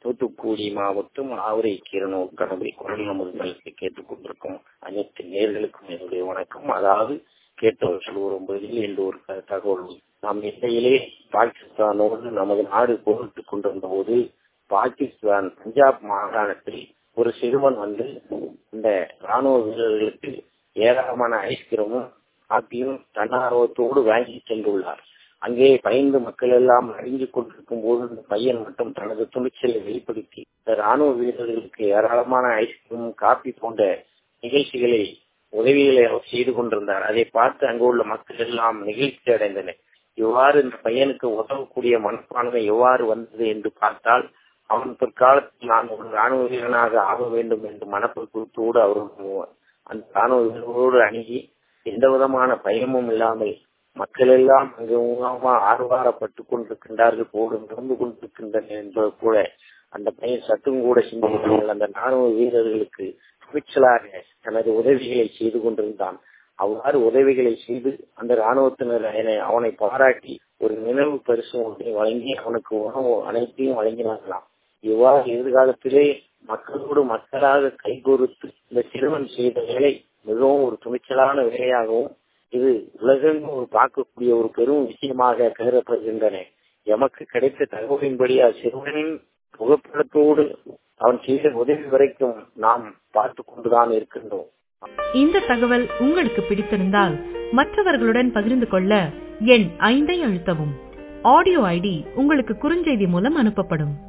தூத்துக்குடி மாவட்டம் ஆவரை கீரனூர் கணபதி குரல் நமது கேட்டுக் கொண்டிருக்கும் அனைத்து நேர்களுக்கும் என்னுடைய வணக்கம். அதாவது கேட்டவர்கள் வரும்போதில் என்ற ஒரு தகவல், நாம் இடையிலே பாகிஸ்தானோடு நமது நாடு போரிட்டுக் கொண்டிருந்த போது பாகிஸ்தான் பஞ்சாப் மாகாணத்தில் ஒரு சிறுவன் இந்த ராணுவ வீரர்களுக்கு ஏராளமான ஐஸ்கிரமும் காப்பியும் தன்னார்வத்தோடு வாங்கி சென்றுள்ளார். அங்கே பயந்து மக்கள் எல்லாம் அறிந்து கொண்டிருக்கும் போது இந்த பையன் மட்டும் தனது துணிச்சலை வெளிப்படுத்தி இந்த ராணுவ வீரர்களுக்கு ஏராளமான ஐஸ்கிரீம் காப்பி போன்ற நிகழ்ச்சிகளை உதவிகளை செய்து கொண்டிருந்தார். அதை பார்த்து அங்கு உள்ள மக்கள் எல்லாம் நிகழ்ச்சி அடைந்தனர். இவ்வாறு இந்த பையனுக்கு உதவக்கூடிய மனப்பான்மை எவ்வாறு வந்தது என்று பார்த்தால், அவன் பிற்காலத்தில் நான் ஒரு ராணுவ வீரனாக ஆக வேண்டும் என்று மனப்பக்குவத்தோடு அவர்கள் அந்த ராணுவ வீரர்களோடு அணுகி எந்த விதமான பயமும் இல்லாமல் மக்கள் எல்லாம் மிகவும் ஆர்வாரப்பட்டுக் கொண்டிருக்கின்றார்கள், போடு நடந்து கொண்டிருக்கின்றனர் என்பது கூட அந்த பையன் சற்றும் கூட சிந்திக்காமல் அந்த ராணுவ வீரர்களுக்கு துணிச்சலாக தனது உதவிகளை செய்து கொண்டிருந்தான். அவ்வாறு உதவிகளை செய்து அந்த ராணுவத்தினர் அவனை பாராட்டி ஒரு நினைவு பரிசு ஒன்றை வழங்கி அவனுக்கு உணவு அனைத்தையும் வழங்கினார்களாம். இவ்வாறு எதிர்காலத்திலே மக்களோடு மக்களாக கைகோர்த்து இந்த சிறுவன் செய்த வேலை மிகவும் ஒரு துணிச்சலான வேலையாகவும் இது உலகெங்கும் ஒரு பார்க்கக்கூடிய ஒரு பெரும் விஷயமாக கருதப்படுகின்றன. எமக்கு கிடைத்த தகவலின்படி சிறுவனின் புகைப்படத்தோடு அவன் செய்த உதவி வரைக்கும் நாம் பார்த்து கொண்டுதான் இருக்கின்றோம். இந்த தகவல் உங்களுக்கு பிடித்திருந்தால் மற்றவர்களுடன் பகிர்ந்து கொள்ள எண் 5 அழுத்தவும். ஆடியோ ஐடி உங்களுக்கு குறுஞ்செய்தி மூலம் அனுப்பப்படும்.